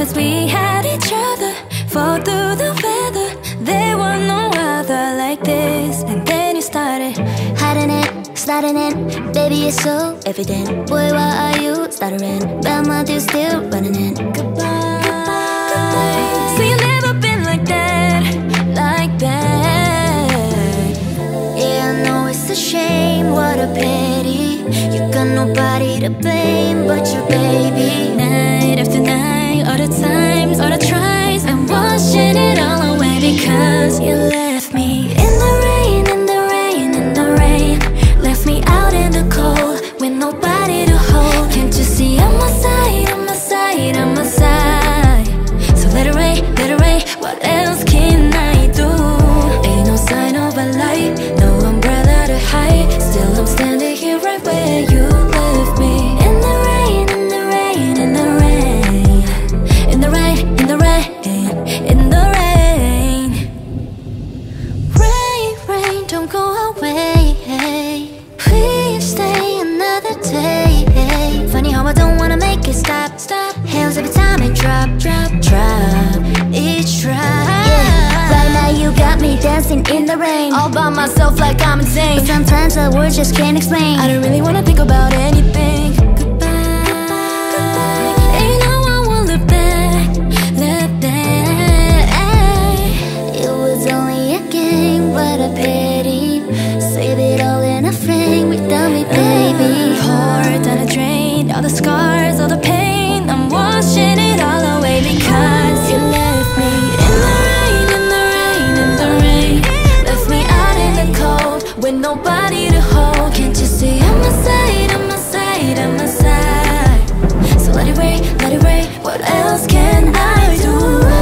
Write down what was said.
Cause we had each other, fall through the weather. There was no other like this. And then you started hiding it, sliding in, baby it's so evident. Boy, why are you stuttering? But my dude's still running in. Goodbye, goodbye. So you never been like that, like that. Yeah, I know it's a shame, what a pity. You got nobody to blame but your baby. Night after night, all the times, all the tries, I'm washing it all away because you left me in the rain, in the rain, in the rain. Left me out in the cold with nobody to hold. Can't you see I'm my side, I'm my side, I'm my side? So let it rain, what else can I do? Ain't no sign of a light, no umbrella to hide. Still I'm standing here right where you left me. In the rain, in the rain, in the rain. In the rain, in the rain, in the rain. Rain, rain, don't go away. Please stay another day. Funny how I don't wanna make it stop. Hands every time it drop. Each drop. Yeah, right now you got me dancing in the rain, All by myself like I'm insane. but sometimes the words just can't explain. I don't really wanna think about anything. Goodbye, goodbye. And you know I won't look back, look back. It was only a game, what a pity. Save it all in a frame without me, baby. Poured down the drain, all the scars, all the pain. I'm washing it all away because you left me in the rain, in the rain, in the rain. Left me out in the cold with nobody to hold. Can't you see I'm my side, I'm my side, I'm my side? So let it rain, what else can I do?